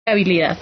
habilidad.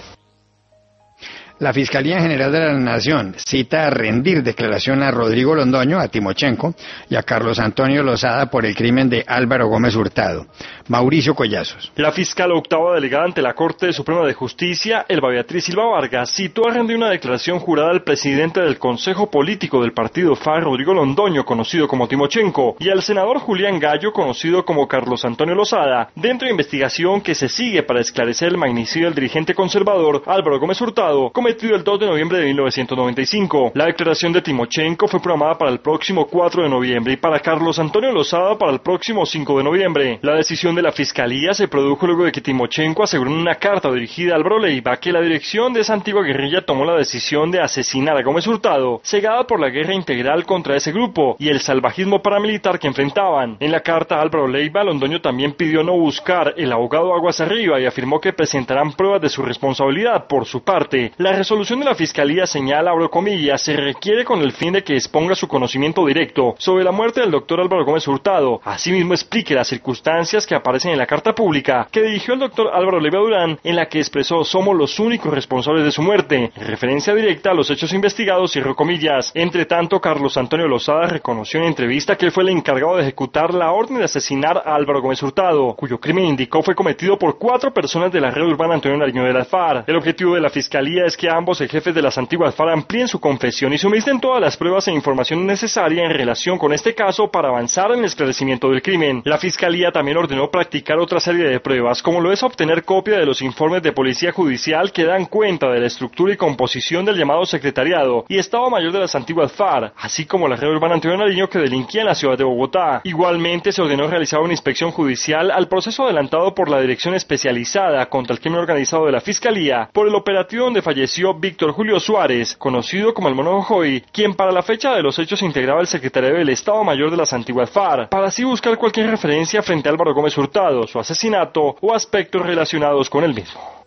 La Fiscalía General de la Nación cita a rendir declaración a Rodrigo Londoño, a Timochenko y a Carlos Antonio Lozada por el crimen de Álvaro Gómez Hurtado. Mauricio Collazos. La fiscal octava delegada ante la Corte Suprema de Justicia, Elba Beatriz Silva Vargas, citó a rendir una declaración jurada al presidente del Consejo Político del partido FARC, Rodrigo Londoño, conocido como Timochenko, y al senador Julián Gallo, conocido como Carlos Antonio Lozada, dentro de investigación que se sigue para esclarecer el magnicidio del dirigente conservador Álvaro Gómez Hurtado, cometido el 2 de noviembre de 1995. La declaración de Timochenko fue programada para el próximo 4 de noviembre y para Carlos Antonio Lozada para el próximo 5 de noviembre. La decisión de la Fiscalía se produjo luego de que Timochenko aseguró en una carta dirigida a Álvaro Leiva que la dirección de esa antigua guerrilla tomó la decisión de asesinar a Gómez Hurtado, cegada por la guerra integral contra ese grupo y el salvajismo paramilitar que enfrentaban. En la carta a Álvaro Leiva, Londoño también pidió no buscar el abogado aguas arriba y afirmó que presentarán pruebas de su responsabilidad. Por su parte, la resolución de la Fiscalía señala, abro comillas, se requiere con el fin de que exponga su conocimiento directo sobre la muerte del doctor Álvaro Gómez Hurtado. Asimismo, explique las circunstancias que aparecen en la carta pública que dirigió el doctor Álvaro Leiva Durán, en la que expresó somos los únicos responsables de su muerte, en referencia directa a los hechos investigados, cierro comillas. Entre tanto, Carlos Antonio Lozada reconoció en entrevista que él fue el encargado de ejecutar la orden de asesinar a Álvaro Gómez Hurtado, cuyo crimen indicó fue cometido por 4 personas de la red urbana Antonio Nariño de la FARC. El objetivo de la Fiscalía es que ambos jefes de las antiguas FARC amplíen su confesión y sumisten todas las pruebas e información necesaria en relación con este caso para avanzar en el esclarecimiento del crimen. La Fiscalía también ordenó practicar otra serie de pruebas, como lo es obtener copia de los informes de Policía Judicial que dan cuenta de la estructura y composición del llamado Secretariado y Estado Mayor de las antiguas FARC, así como la red urbana Antonio Nariño que delinquía en la ciudad de Bogotá. Igualmente se ordenó realizar una inspección judicial al proceso adelantado por la Dirección Especializada contra el Crimen Organizado de la Fiscalía por el operativo donde falleció Víctor Julio Suárez, conocido como el Mono Jojoy, quien para la fecha de los hechos integraba el Secretariado del Estado Mayor de las antiguas FARC, para así buscar cualquier referencia frente a Álvaro Gómez Hurtado, su asesinato o aspectos relacionados con el mismo.